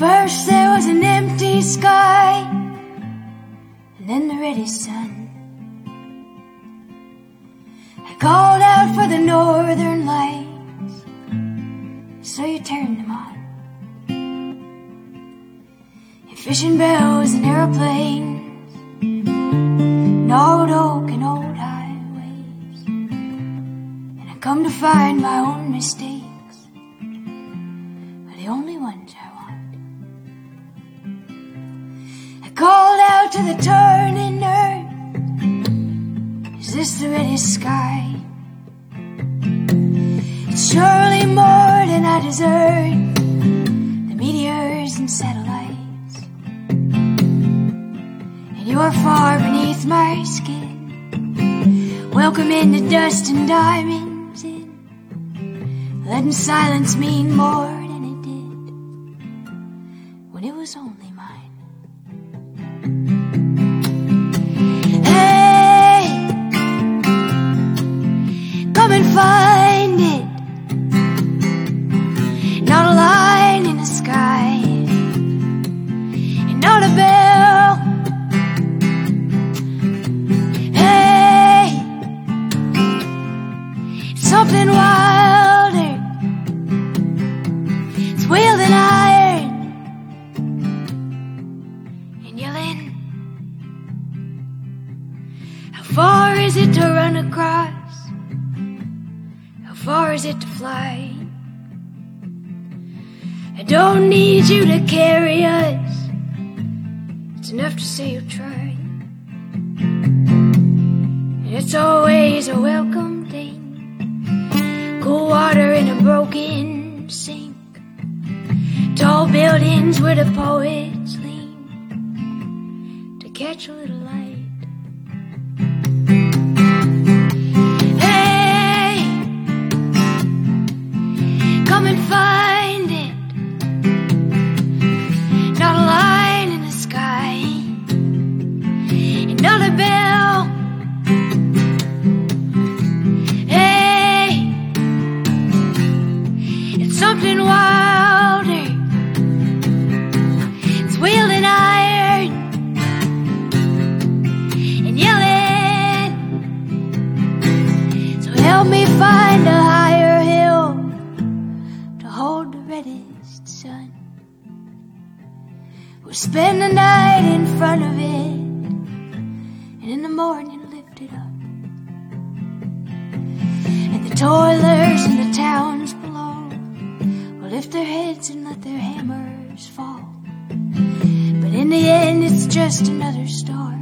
First there was an empty sky, and then the reddest sun. I called out for the northern lights, so you turned them on. And fishing bells and aeroplanes, and old oak and old highways. And I come to find my own mistakes are the only ones I want. I called out to the turning earth, is this the reddest sky? It's surely more than I deserve, the meteors and satellites. And you are far beneath my skin, welcoming the dust and diamonds in, letting silence mean more than it did when it was only mine. Hey, come and find it. Not a line in the sky, and not a bell. Hey, something wilder. It's wielding iron and yelling. How far is it to run across? How far is it to fly? I don't need you to carry us, it's enough to say you'll try. And it's always a welcome thing, cool water in a broken sink, tall buildings where the poets lean to catch a little light. Hey, come and find it. Not a line in the sky, and not a bell. Hey, it's something wilder. It's wielding iron and yelling. So help me find a higher hill to hold the reddest sun. We'll spend the night in front of it, and in the morning lift it up. And the toilers in the towns below will lift their heads and let their hammers fall. But in the end it's just another storm